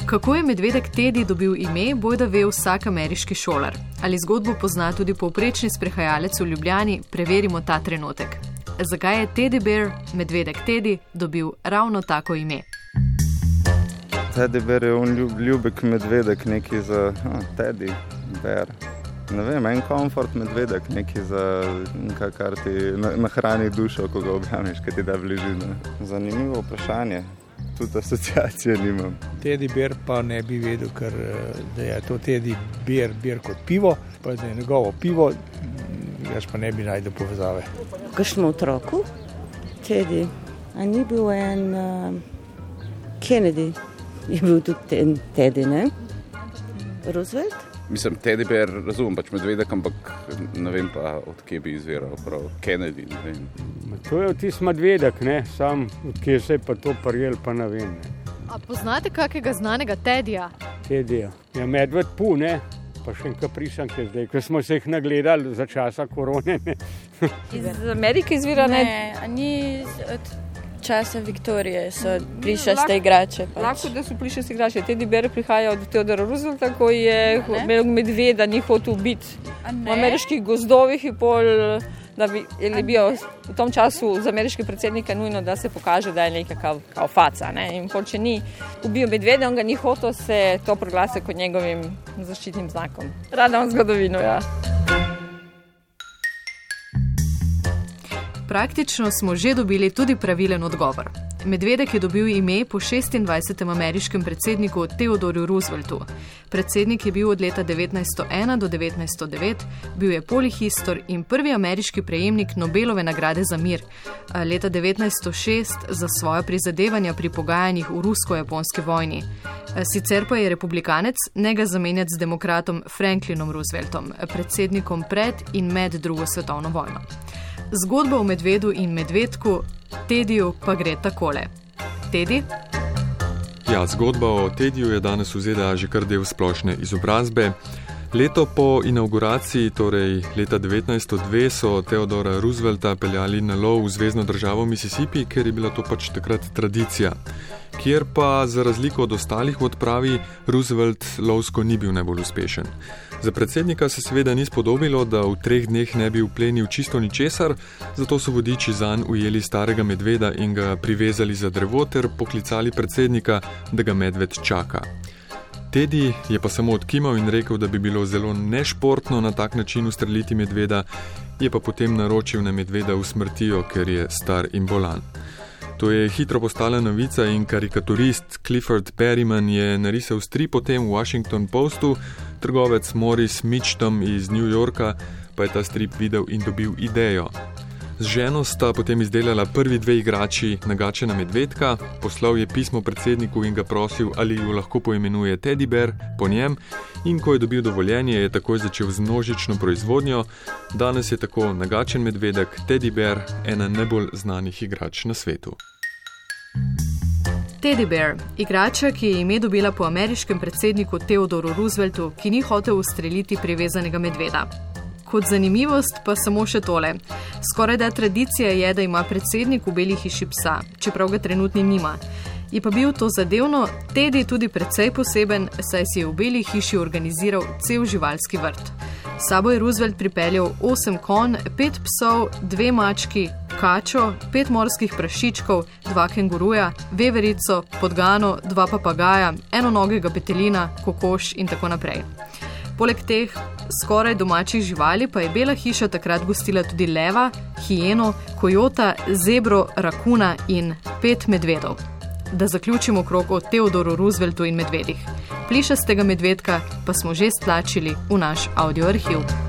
Kako je medvedek Teddy dobil ime, bojda ve vsak ameriški šolar. Ali zgodbo pozna tudi povprečni sprehajalec v Ljubljani, preverimo ta trenutek. Zakaj je Teddy Bear, medvedek Teddy, dobil ravno tako ime? Teddy Bear je ljubek medvedek, neki za Teddy Bear. Ne vem, en komfort medvedek, neki za kar ti nahrani dušo, ko ga objamiš, kaj ti da bližina. Zanimivo vprašanje. Tudi asociacije nimam. Teddy Bear pa ne bi vedel, ker da je to Teddy Bear kot pivo, pa da je njegovo pivo, jaz pa ne bi najdel povezave. Kakšnem otroku? Teddy. A ni bil en Kennedy? Je bil tudi Teddy, ne? Roosevelt? Mislim, Teddy Bear, razumem pač medvedek, ampak ne vem pa, od kje bi izviral, prav Kennedy, ne vem. To je tisti medvedek, ne, sam od kje se je pa to prijel, pa ne vem. Ne. A poznate kakega znanega Teddyja? Teddyja. Ja, medved pu, ne, pa še enkrat prisanke zdaj, ko smo se jih nagledali za časa korone, ne. Iz Amerike izvira, ne? Ne, ni od časa Viktorije so plišaste igrače. Pač. Lahko, da so plišaste igrače. Teddy Bear prihaja od Theodora Roosevelta, ko je imel medveda, ni hotel biti v ameriških gozdovih in pol, da bi bil v tom času z ameriških predsednika nujno, da se pokaže, da je nekakav faca. Ne? In pol, če ni ubil medveda, on ga ni hotel, se to proglasi kot njegovim zaščitnim znakom. Rada vam zgodovino, ja. Praktično smo že dobili tudi pravilen odgovor. Medvedek je dobil ime po 26. ameriškem predsedniku Theodorju Rooseveltu. Predsednik je bil od leta 1901 do 1909, bil je polihistor in prvi ameriški prejemnik Nobelove nagrade za mir. Leta 1906 za svoja prizadevanja pri pogajanjih v rusko-japonski vojni. Sicer pa je republikanec, ne ga zamenjati z demokratom Franklinom Rooseveltom, predsednikom pred in med drugo svetovno vojno. Zgodba o medvedu in medvedku Teddyju pa gre takole. Teddy? Ja, zgodba o Teddyju je danes v ZDA že kar del splošne izobrazbe. Leto po inauguraciji, torej leta 1902, so Theodora Roosevelta peljali na lov v zvezno državo Mississippi, ker je bila to pač takrat tradicija. Kjer pa, za razliko od ostalih v odpravi, Roosevelt lovsko ni bil najbolj uspešen. Za predsednika se seveda ni spodobilo, da v 3 dneh ne bi uplenil čisto ničesar, zato so vodiči zanj ujeli starega medveda in ga privezali za drevo ter poklicali predsednika, da ga medved čaka. Teddy je pa samo odkimal in rekel, da bi bilo zelo nešportno na tak način ustreliti medveda, je pa potem naročil na medveda usmrtijo, ker je star in bolan. To je hitro postala novica in karikaturist Clifford Perryman je narisal strip o tem v Washington Postu, trgovec Morris Mitchum iz New Yorka pa je ta strip videl in dobil idejo. Z ženo sta potem izdelala prvi 2 igrači nagačena medvedka, poslal je pismo predsedniku in ga prosil, ali ju lahko poimenuje Teddy Bear po njem, in ko je dobil dovoljenje, je takoj začel z množično proizvodnjo. Danes je tako nagačen medvedek Teddy Bear ena najbolj znanih igrač na svetu. Teddy Bear, igrača, ki je ime dobila po ameriškem predsedniku Theodoru Rooseveltu, ki ni hotel ustreliti privezanega medveda. Kot zanimivost pa samo še tole. Skorajda tradicija je, da ima predsednik v Beli hiši psa, čeprav ga trenutni nima. Je pa bil to zadevno Teddy tudi precej poseben, saj si je v Beli hiši organiziral cel živalski vrt. S sabo je Roosevelt pripeljal 8 konj, 5 psov, 2 mački, kačo, 5 morskih prašičkov, 2 kenguruja, veverico, podgano, 2 papagaja, enonogega petelina, kokoš in tako naprej. Poleg teh skoraj domačih živali pa je Bela hiša takrat gostila tudi leva, hijeno, kojota, zebro, rakuna in 5 medvedov. Da zaključimo krog o Theodoru Rooseveltu in medvedih. Plišastega medvedka pa smo že stlačili v naš audioarhiv.